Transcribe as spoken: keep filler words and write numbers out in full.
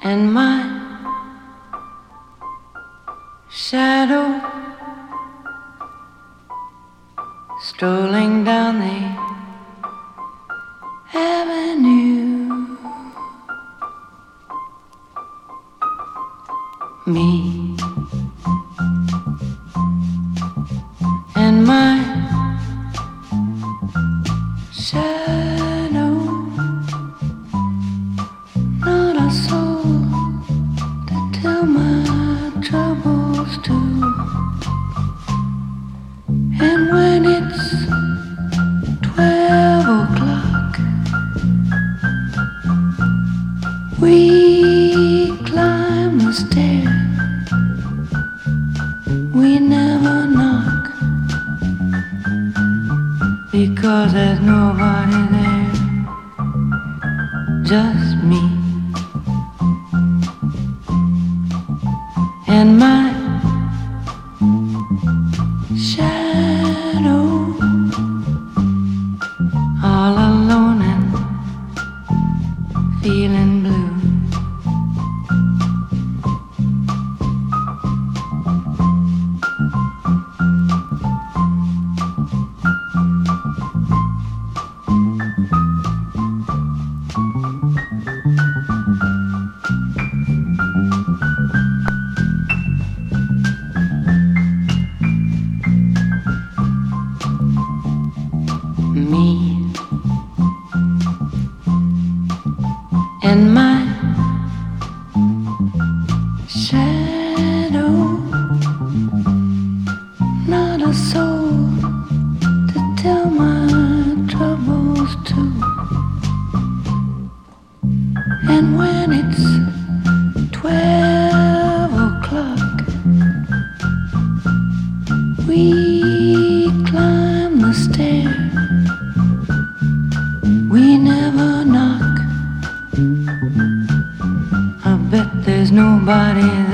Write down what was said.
and my shadow strolling down the avenue. Me and my shadow, not a soul to tell my troubles to. And when it's twelve o'clock, we climb the stairs. We never knock because there's nobody there, just me and my shadow, all alone and feeling blue. Me and my shadow, not a soul to tell my troubles to. And when it's twelve o'clock, we climb the stairs. We never knock. I bet there's nobody